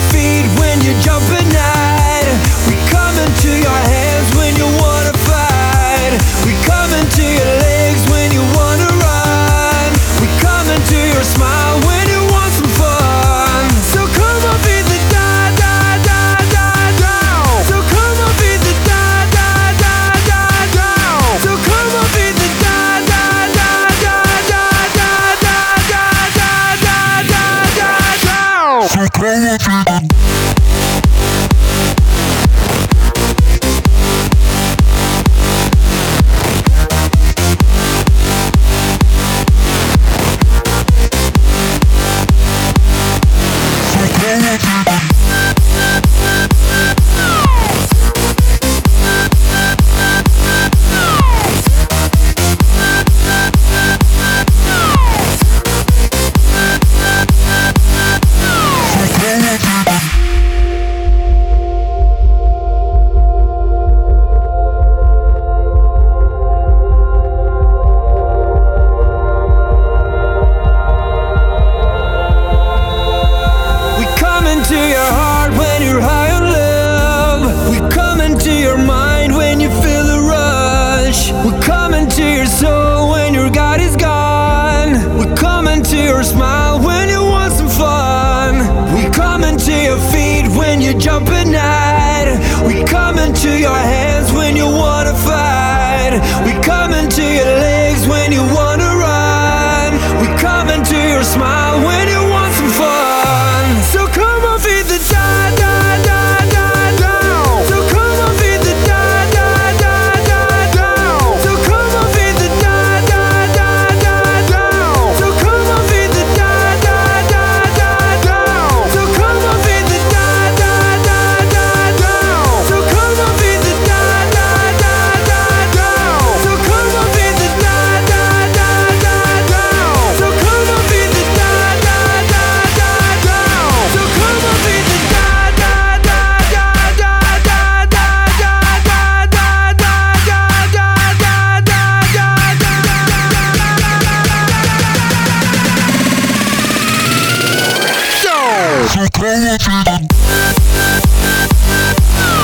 feet when you jump at night. We come into your hands when you wanna fight. We come into your legs when you wanna run. We come into your smile when you want some fun. So come on, be the da-da-da-da-da. So come on, be the da-da-da-da-da. So come on, be the da-da-da-da-da-da-da-da-da-da. So come on, be the into your heart when you're high on love. We come into your mind when you feel the rush. We come into your soul when your God is gone. We come into your smile when you want some fun. We come into your feet when you jump at night. We come into your hands when you wanna fight. We come into your legs when you wanna run. We come into your smile when you want some fun. So come on, be the da-da-da-da-da. So come on, be the da-da-da-da-da. So come on, be the da-da-da-da-da. So come on, be the da-da-da-da-da. So come on, be the da-da-da-da-da. So come on, be the da-da-da-da-da. So come on, be the da-da-da-da-da. So come on, be the da-da-da-da-da. So come on, be the so come on,